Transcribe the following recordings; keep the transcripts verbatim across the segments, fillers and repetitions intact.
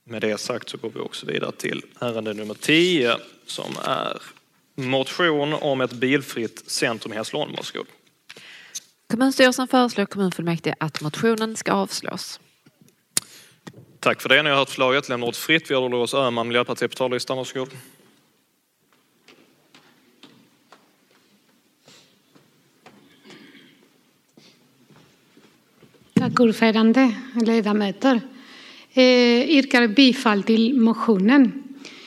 Med det sagt så går vi också vidare till ärende nummer tio som är motion om ett bilfritt centrum i Hässleholm. Varsågod. Kommunstyrelsen föreslår kommunfullmäktige att motionen ska avslås. Tack för det. Ni har hört förslaget. Lämnar ordet fritt. Vi har Dolores Öhman, Miljöpartiet på talarlistan. Varsågod. Tack ordförande, ledamöter. Eh, yrkar bifall till motionen.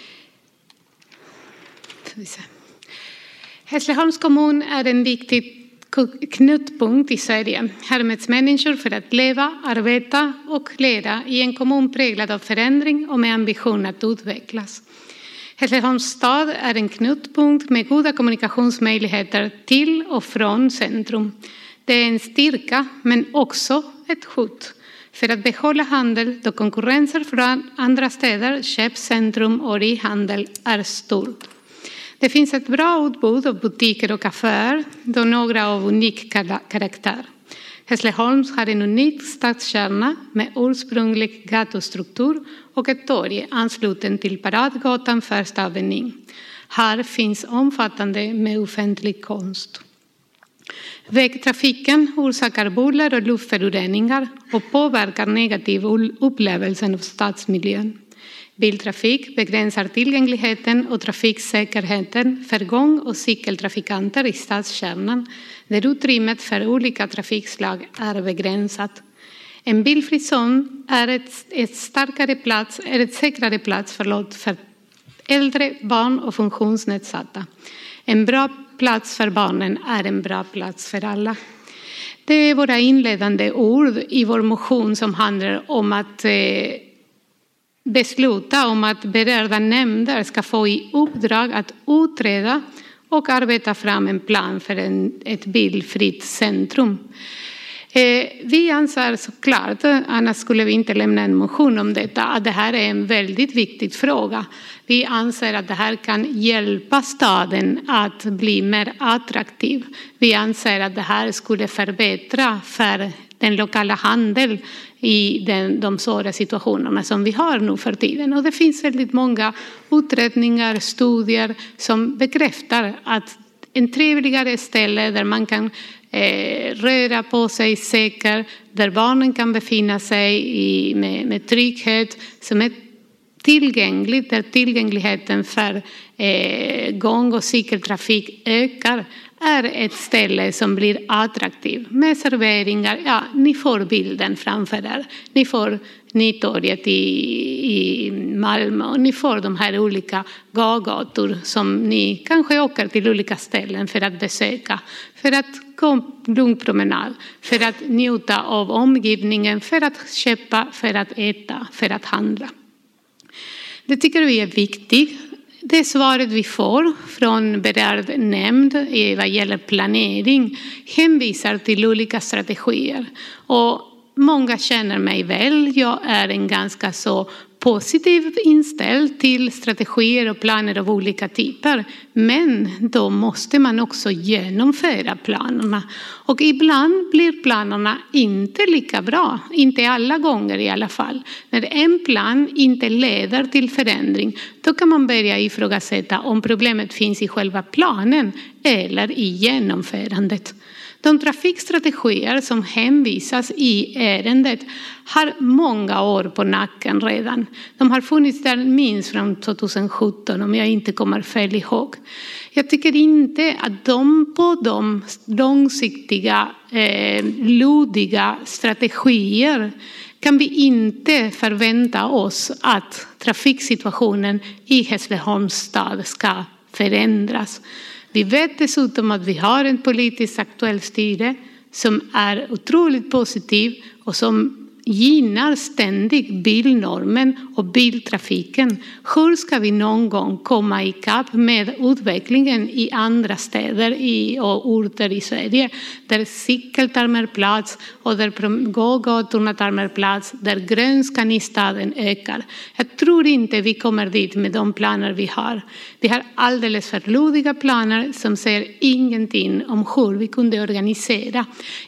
Hässleholms kommun är en viktig knutpunkt i Sverige. Här möts människor för att leva, arbeta och leda i en kommun präglad av förändring och med ambition att utvecklas. Hässleholms stad är en knutpunkt med goda kommunikationsmöjligheter till och från centrum. Det är en styrka men också ett hot för att behålla handel då konkurrensen från andra städer, köpcentrum och e-handel är stort. Det finns ett bra utbud av butiker och affärer, då några av unik karaktär. Hässleholm har en unik stadskärna med ursprunglig gatustruktur och ett torg ansluten till Paradgatan första avenyn. Här finns omfattande med offentlig konst. Vägtrafiken orsakar buller och luftföroreningar och påverkar negativ upplevelsen av stadsmiljön. Biltrafik begränsar tillgängligheten och trafiksäkerheten för gång- och cykeltrafikanter i stadskärnan där utrymmet för olika trafikslag är begränsat. En bilfri zon är ett, ett starkare plats, är ett säkrare plats förlåt, för äldre, barn och funktionsnedsatta. En bra plats för barnen är en bra plats för alla. Det är våra inledande ord i vår motion som handlar om att eh, besluta om att berörda nämnder ska få i uppdrag att utreda och arbeta fram en plan för en, ett bilfritt centrum. Eh, vi anser såklart, annars skulle vi inte lämna en motion om detta, att det här är en väldigt viktig fråga. Vi anser att det här kan hjälpa staden att bli mer attraktiv. Vi anser att det här skulle förbättra för den lokala handeln i den, de svåra situationerna som vi har nu för tiden. Och det finns väldigt många utredningar, studier som bekräftar att en trevligare ställe där man kan eh, röra på sig säkert, där barnen kan befinna sig i, med, med trygghet, som är tillgängligt, där tillgängligheten för eh, gång- och cykeltrafik ökar, är ett ställe som blir attraktiv med serveringar. Ja, ni får bilden framför er. Ni får Nytorget i, i Malmö och ni får de här olika gågator som ni kanske åker till olika ställen för att besöka. För att gå lugn promenad, för att njuta av omgivningen, för att köpa, för att äta, för att handla. Det tycker vi är viktigt. Det svaret vi får från berörd nämnd vad gäller planering hänvisar till olika strategier. Och många känner mig väl. Jag är en ganska så positiv inställd till strategier och planer av olika typer. Men då måste man också genomföra planerna. Och ibland blir planerna inte lika bra. Inte alla gånger i alla fall. När en plan inte leder till förändring, då kan man börja ifrågasätta om problemet finns i själva planen eller i genomförandet. De trafikstrategier som hänvisas i ärendet har många år på nacken redan. De har funnits där minst från tjugohundrasjutton om jag inte kommer fel ihåg. Jag tycker inte att de på de långsiktiga, eh, lodiga strategier kan vi inte förvänta oss att trafiksituationen i Hässleholms stad ska förändras. Vi vet dessutom att vi har en politiskt aktuell styre som är otroligt positiv och som gynnar ständigt bilnormen och biltrafiken. Hur ska vi någon gång komma i kapp med utvecklingen i andra städer och orter i Sverige där cykel tar mer plats och där gågatorna tar mer plats, där grönskan i staden ökar? Jag tror inte vi kommer dit med de planer vi har. Vi har alldeles för lodiga planer som säger ingenting om hur vi kunde organisera. Jag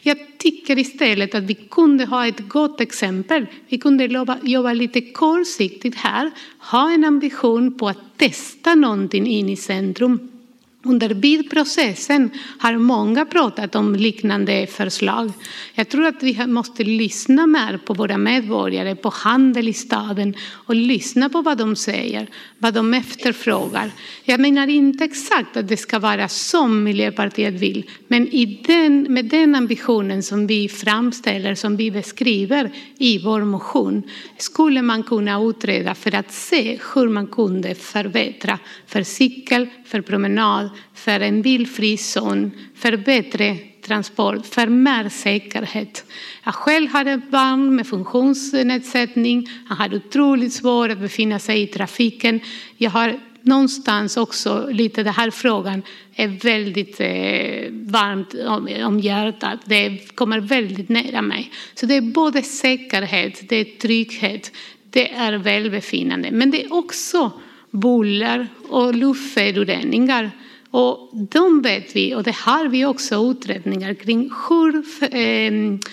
tycker istället att vi kunde ha ett gott exempel. Vi kunde jobba, jobba lite kortsiktigt här. Ha en ambition på att testa någonting in i centrum. Under byggprocessen har många pratat om liknande förslag. Jag tror att vi måste lyssna mer på våra medborgare, på handel i staden och lyssna på vad de säger, vad de efterfrågar. Jag menar inte exakt att det ska vara som Miljöpartiet vill, men i den, med den ambitionen som vi framställer, som vi beskriver i vår motion, skulle man kunna utreda för att se hur man kunde förbättra för cykel, för promenad, för en bilfri zon, för bättre transport, för mer säkerhet. Jag själv har ett barn med funktionsnedsättning. Han har otroligt svårt att befinna sig i trafiken. Jag har någonstans också lite den här frågan är väldigt eh, varmt om, om hjärtat. Det kommer väldigt nära mig. Så det är både säkerhet, det är trygghet, det är välbefinnande. Men det är också buller och luftföroreningar. Och de vet vi, och det har vi också utredningar kring hur eh,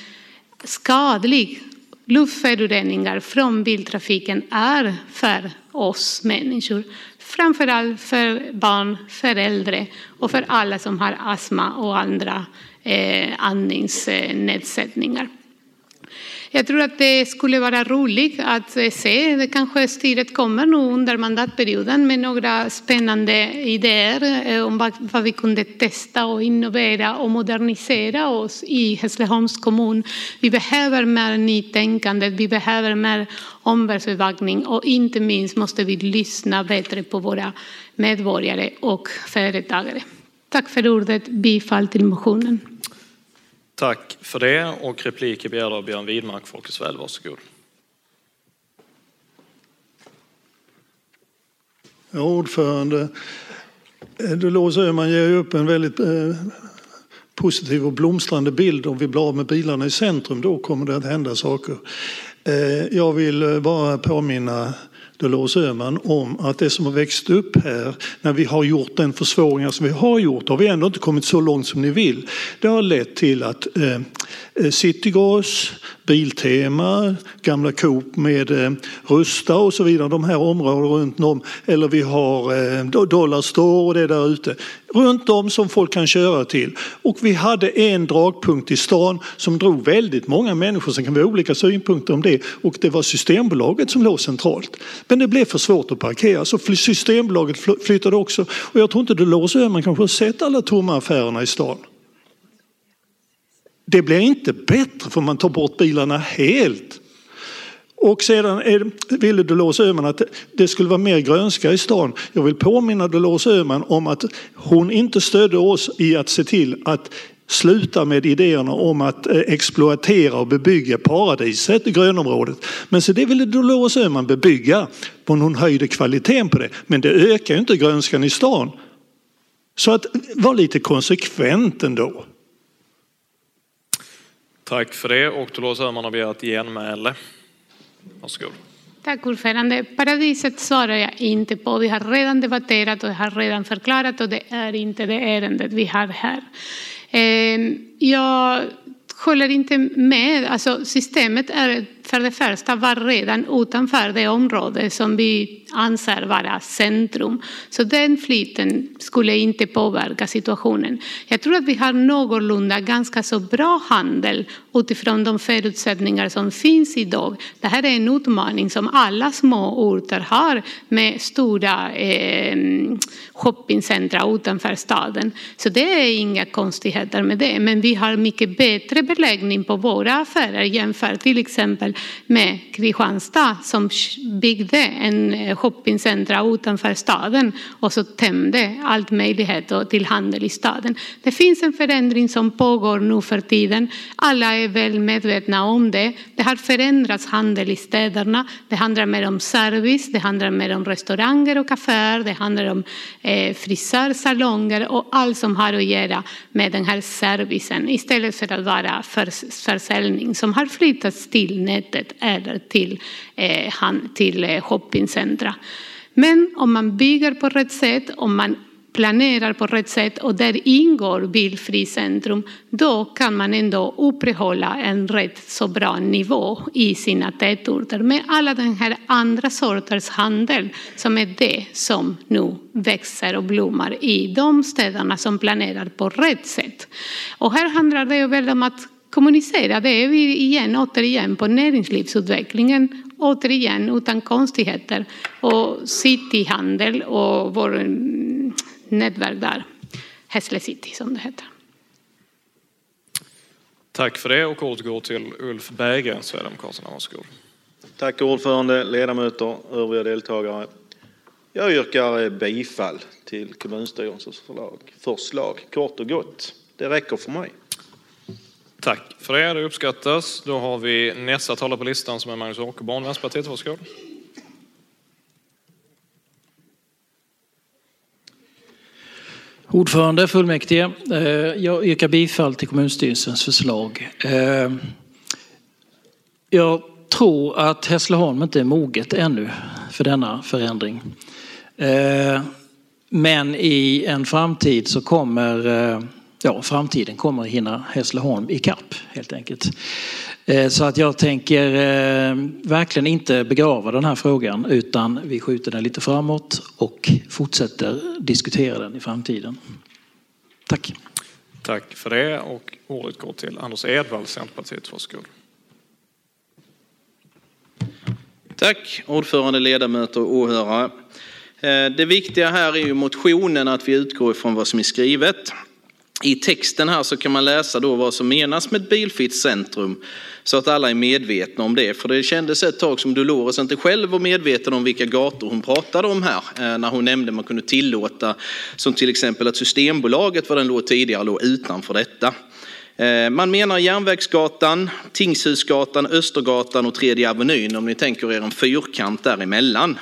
skadlig luftföroreningar från biltrafiken är för oss människor. Framförallt för barn, för äldre och för alla som har astma och andra eh, andningsnedsättningar. Jag tror att det skulle vara roligt att se, det kanske styret kommer nu under mandatperioden med några spännande idéer om vad vi kunde testa och innovera och modernisera oss i Hässleholms kommun. Vi behöver mer nytänkande, vi behöver mer omvärldsbevakning och inte minst måste vi lyssna bättre på våra medborgare och företagare. Tack för ordet, bifall till motionen. Tack för det, och replik är begärd av Björn Widmark, Folkets Väl, varsågod. Ja, ordförande, Dolores Öhman ger ju upp en väldigt eh, positiv och blomstrande bild. Om vi blir av med bilarna i centrum, då kommer det att hända saker. Eh, jag vill bara påminna Dolores Öhman om att det som har växt upp här, när vi har gjort den försvåringar som vi har gjort, har vi ändå inte kommit så långt som ni vill. Det har lett till att eh, Citygas, Biltema, gamla Coop med eh, Rusta och så vidare, de här områdena runt om, eller vi har eh, Dollarstore och det där ute, runt om som folk kan köra till. Och vi hade en dragpunkt i stan som drog väldigt många människor, som kan vi ha olika synpunkter om det, och det var Systembolaget som låg centralt. Men det blev för svårt att parkera, så Systembolaget flyttade också, och jag tror inte Dolores Öhman kanske har sett alla tomma affärerna i stan. Det blir inte bättre för man tar bort bilarna helt. Och sedan är, ville Dolores Öhman att det skulle vara mer grönska i stan. Jag vill påminna Dolores Öhman om att hon inte stödde oss i att se till att sluta med idéerna om att exploatera och bebygga paradiset i grönområdet. Men så det ville Dolores Öhman bebygga, och hon höjde kvaliteten på det. Men det ökar ju inte grönskan i stan. Så att vara lite konsekvent ändå. Tack för det, och Dolores Öhman har begärt genmäle. Varsågod. Tack ordförande. Paradiset svarar jag inte på. Vi har redan debatterat och jag har redan förklarat, och det är inte det ärendet vi har här. Jag håller inte med. Alltså, systemet är för det första var redan utanför det område som vi anser vara centrum. Så den flytten skulle inte påverka situationen. Jag tror att vi har någorlunda ganska så bra handel utifrån de förutsättningar som finns idag. Det här är en utmaning som alla små orter har med stora eh, shoppingcentra utanför staden. Så det är inga konstigheter med det. Men vi har mycket bättre beläggning på våra affärer jämfört till exempel med Kristianstad som byggde en shoppingcentra utanför staden och så tämde allt möjlighet till handel i staden. Det finns en förändring som pågår nu för tiden. Alla är väl medvetna om det. Det har förändrats handel i städerna. Det handlar mer om service, det handlar mer om restauranger och kaféer, det handlar om eh, frisörsalonger och allt som har att göra med den här servicen istället för att vara för, försäljning som har flyttats till nätet eller till, eh, till eh, shoppingcentra. Men om man bygger på rätt sätt, om man planerar på rätt sätt och där ingår bilfri centrum, då kan man ändå upprätthålla en rätt så bra nivå i sina tätorter med alla den här andra sorters handel som är det som nu växer och blommar i de städerna som planerar på rätt sätt. Och här handlar det ju väl om att kommunicera, det är vi igen återigen på näringslivsutvecklingen, återigen utan konstigheter, och cityhandel och vår nätverk där, Hässle City som det heter. Tack för det, och återgår till Ulf Berggren, Sverigedemokraterna. Varsågod. Tack ordförande, ledamöter, övriga deltagare. Jag yrkar bifall till kommunstyrelsens förslag. Förslag, kort och gott. Det räcker för mig. Tack för det, det uppskattas. Då har vi nästa talare på listan som är Magnus Åkerborn, Vänsterpartiet. Varsågod. Ordförande, fullmäktige. Jag yrkar bifall till kommunstyrelsens förslag. Jag tror att Hässleholm inte är moget ännu för denna förändring. Men i en framtid så kommer, ja, framtiden kommer hinna Hässleholm i kapp helt enkelt. Så att jag tänker verkligen inte begrava den här frågan, utan vi skjuter den lite framåt och fortsätter diskutera den i framtiden. Tack. Tack för det, och ordet går till Anders Edvall, Centerpartiet. Varsågod. Tack ordförande, ledamöter och åhörare. Det viktiga här är ju motionen, att vi utgår ifrån vad som är skrivet. I texten här så kan man läsa då vad som menas med ett bilfritt centrum, så att alla är medvetna om det. För det kändes ett tag som Dolores inte själv var medveten om vilka gator hon pratade om här. När hon nämnde man kunde tillåta, som till exempel att Systembolaget, vad den låg tidigare, låg utanför detta. Man menar Järnvägsgatan, Tingshusgatan, Östergatan och Tredje Avenyn, om ni tänker er en fyrkant däremellan.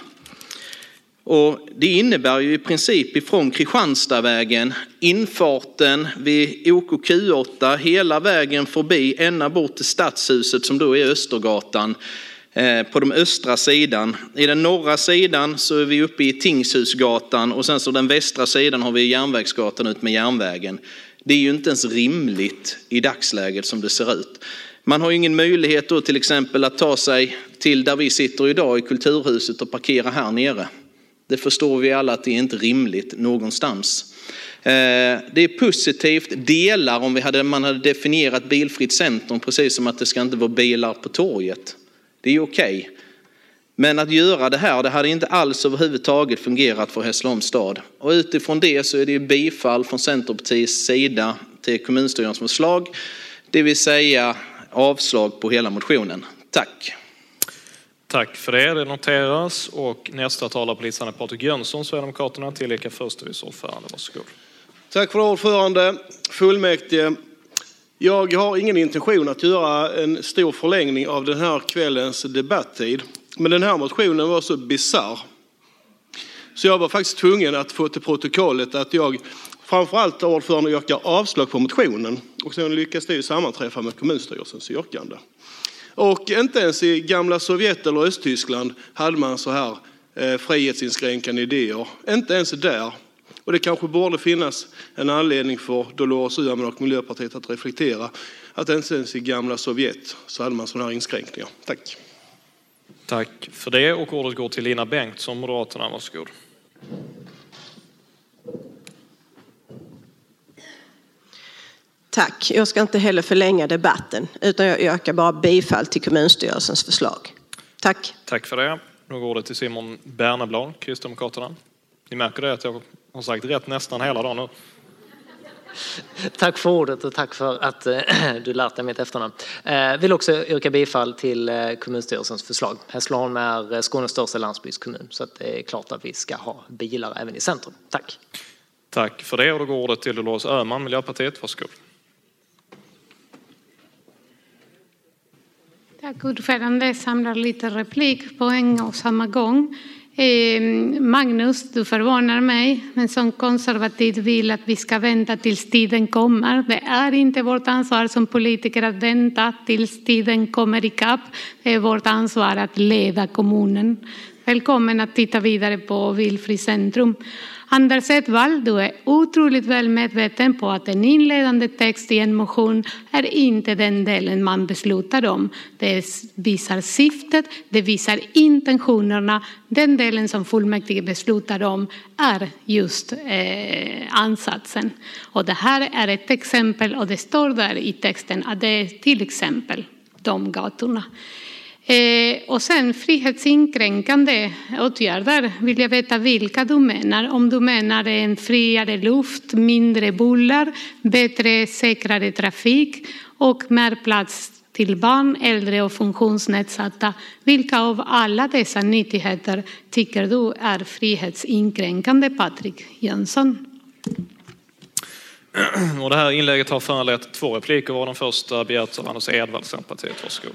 Och det innebär ju i princip ifrån Kristianstadvägen, infarten vid O K Q åtta, hela vägen förbi ända bort till Stadshuset som då är Östergatan eh, på den östra sidan. I den norra sidan så är vi uppe i Tingshusgatan, och sen så den västra sidan har vi Järnvägsgatan ut med järnvägen. Det är ju inte ens rimligt i dagsläget som det ser ut. Man har ju ingen möjlighet då till exempel att ta sig till där vi sitter idag i Kulturhuset och parkera här nere. Det förstår vi alla att det är inte rimligt någonstans. Det är positivt, delar om vi hade, man hade definierat bilfritt centrum precis som att det ska inte vara bilar på torget. Det är okej. Men att göra det här, det hade inte alls överhuvudtaget fungerat för Hässleholms stad. Och utifrån det så är det bifall från Centerpartiets sida till kommunstyrelsens förslag. Det vill säga avslag på hela motionen. Tack. Tack för det, det noteras. Och nästa talare på listan är Patrik Jönsson, Sverigedemokraterna, tillika förste vice ordförande. Varsågod. Tack för det, ordförande. Fullmäktige. Jag har ingen intention att göra en stor förlängning av den här kvällens debattid. Men den här motionen var så bizarr, så jag var faktiskt tvungen att få till protokollet att jag framförallt ordförande yrkar avslag på motionen. Och sen lyckas det ju sammanträffa med kommunstyrelsens yrkande. Och inte ens i gamla Sovjet eller Östtyskland hade man så här eh, frihetsinskränkande idéer. Inte ens där. Och det kanske borde finnas en anledning för Dolores Uhaman och Miljöpartiet att reflektera. Att inte ens i gamla Sovjet så hade man sådana här inskränkningar. Tack. Tack för det, och ordet går till Lina Bengtsson, Moderaterna. Varsågod. Tack. Jag ska inte heller förlänga debatten, utan jag yrkar bara bifall till kommunstyrelsens förslag. Tack. Tack för det. Nu går det till Simon Berneblad, Kristdemokraterna. Ni märker det att jag har sagt rätt nästan hela dagen nu. Tack för ordet och tack för att eh, du lärt dig mitt efternamn. Jag eh, vill också yrka bifall till eh, kommunstyrelsens förslag. Hässleholm är Skånes största landsbygdskommun, så att det är klart att vi ska ha bilar även i centrum. Tack. Tack för det, och då går ordet till Dolores Öhman, Miljöpartiet. Varsågod. Tack ordförande, samlar lite replik på en och samma gång. Eh, Magnus, du förvånar mig, men som konservativ vill att vi ska vänta tills tiden kommer. Det är inte vårt ansvar som politiker att vänta tills tiden kommer i kapp. Det är vårt ansvar att leda kommunen. Välkommen att titta vidare på Bilfri Centrum. Anders Edvall, du är otroligt väl medveten på att en inledande text i en motion är inte den delen man beslutar om. Det visar syftet, det visar intentionerna. Den delen som fullmäktige beslutar om är just eh, ansatsen. Och det här är ett exempel, och det står där i texten att det är till exempel de gatorna. Eh, och sen frihetsinskränkande åtgärder vill jag veta vilka du menar. Om du menar en friare luft, mindre buller, bättre, säkrare trafik och mer plats till barn, äldre och funktionsnedsatta. Vilka av alla dessa nyttigheter tycker du är frihetsinskränkande, Patrik Jönsson? Och det här inlägget har föranlett två repliker, och den första begärts av Anders Edvall, Centerpartiet. Varsågod.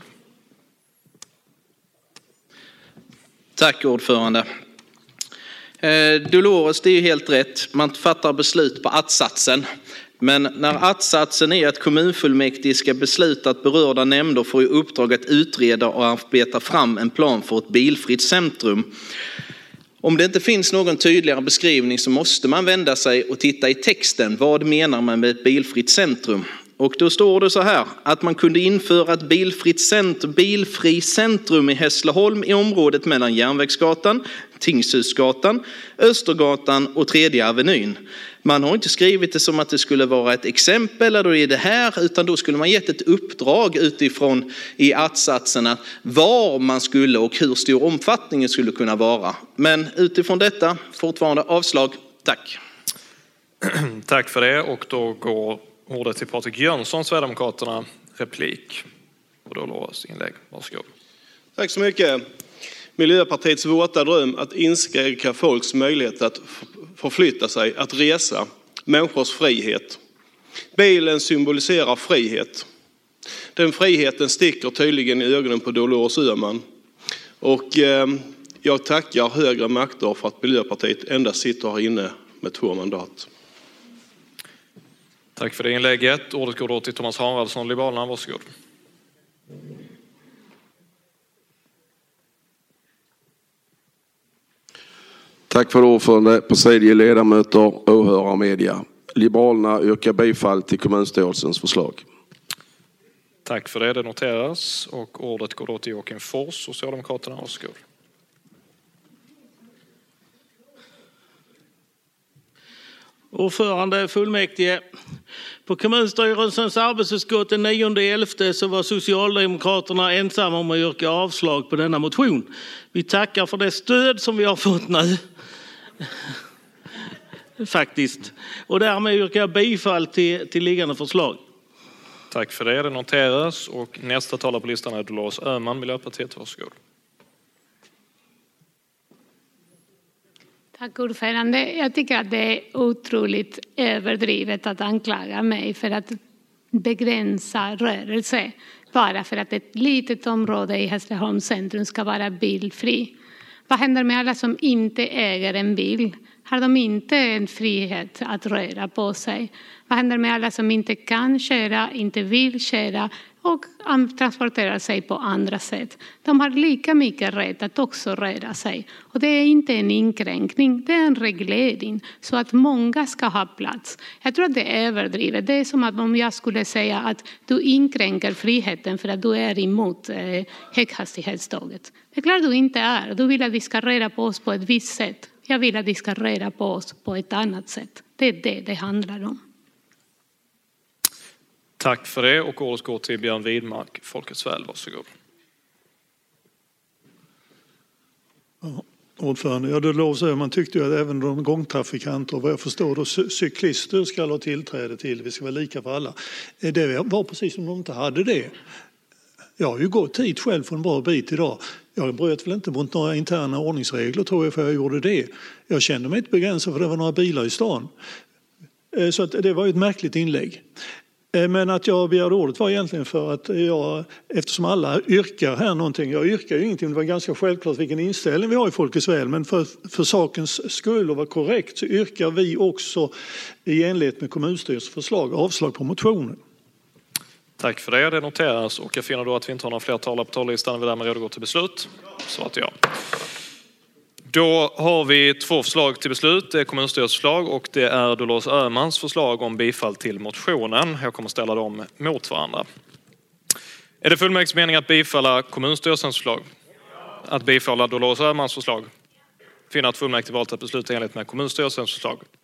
Tack ordförande. Eh, Dolores, det är ju helt rätt. Man fattar beslut på att-satsen. Men när att-satsen är att kommunfullmäktige ska besluta att berörda nämnder får i uppdrag att utreda och arbeta fram en plan för ett bilfritt centrum. Om det inte finns någon tydligare beskrivning så måste man vända sig och titta i texten. Vad menar man med ett bilfritt centrum? Och då står det så här, att man kunde införa ett bilfritt centrum, bilfri centrum i Hässleholm i området mellan Järnvägsgatan, Tingshusgatan, Östergatan och Tredje Avenyn. Man har inte skrivit det som att det skulle vara ett exempel eller är det här, utan då skulle man gett ett uppdrag utifrån i att-satserna var man skulle och hur stor omfattningen skulle kunna vara. Men utifrån detta fortfarande avslag. Tack. Tack för det, och då går ordet till Patrik Jönsson, Sverigedemokraterna, replik. Och då lovas inlägg. Varsågod. Tack så mycket. Miljöpartiets våta dröm att inskränka folks möjlighet att förflytta sig, att resa, människors frihet. Bilen symboliserar frihet. Den friheten sticker tydligen i ögonen på Dolores Öhman. Och eh, jag tackar högre makter för att Miljöpartiet endast sitter här inne med två mandat. Tack för det inlägget. Ordet går då till Thomas Haraldsson, Liberalerna. Varsågod. Tack för ordförande, presidium, ledamöter, åhörare och media. Liberalerna yrkar bifall till kommunstyrelsens förslag. Tack för det, det noteras. Och ordet går då till Joakim Fors, Socialdemokraterna. Varsågod. Ordförande fullmäktige. På kommunstyrelsens arbetsutskott den nionde elfte så var Socialdemokraterna ensamma om att yrka avslag på denna motion. Vi tackar för det stöd som vi har fått nu. Faktiskt. Och därmed yrkar jag bifall till, till liggande förslag. Tack för det, det noteras. Och nästa talare på listan är Dolores Öhman, Miljöpartiet. Varsågod. Tack ordförande. Jag tycker att det är otroligt överdrivet att anklaga mig för att begränsa rörelse bara för att ett litet område i Hässleholms centrum ska vara bilfri. Vad händer med alla som inte äger en bil? Har de inte en frihet att röra på sig? Vad händer med alla som inte kan köra, inte vill köra och transportera sig på andra sätt? De har lika mycket rätt att också röra sig. Och det är inte en inkränkning, det är en reglering så att många ska ha plats. Jag tror att det är överdrivet. Det är som att om jag skulle säga att du inskränker friheten för att du är emot eh, höghastighetståget. Det är klart du inte är. Du vill att vi ska röra på oss på ett visst sätt. Jag vill att vi ska röra på oss på ett annat sätt. Det är det det handlar om. Tack för det, och ordet går till Björn Widmark, Folkets väl. Varsågod. Ja, ordförande, ja, det låter, man tyckte ju att även de gångtrafikanter, vad jag förstår, då, cyklister ska ha tillträde till. Vi ska vara lika för alla. Det var precis som de inte hade det. Jag har ju gått hit själv för en bra bit idag. Jag bröt väl inte mot några interna ordningsregler, tror jag, för jag gjorde det. Jag kände mig inte begränsad för det var några bilar i stan. Så att det var ett märkligt inlägg. Men att jag begärde ordet var egentligen för att jag, eftersom alla yrkar här någonting, jag yrkar ju ingenting, det var ganska självklart vilken inställning vi har i Folkets väl, men för, för sakens skull och vara korrekt så yrkar vi också i enlighet med kommunstyrelsens förslag avslag på motionen. Tack för det, det noteras, och jag finner då att vi inte har några fler talare på talarlistan. Vi därmed redo gå till beslut. Så att ja. Då har vi två förslag till beslut. Det är kommunstyrelsens förslag och det är Dolores Öhmans förslag om bifall till motionen. Jag kommer ställa dem mot varandra. Är det fullmäktiges mening att bifalla kommunstyrelsens förslag? Att bifalla Dolores Öhmans förslag? Finner att fullmäktige valt att besluta enligt med kommunstyrelsens förslag?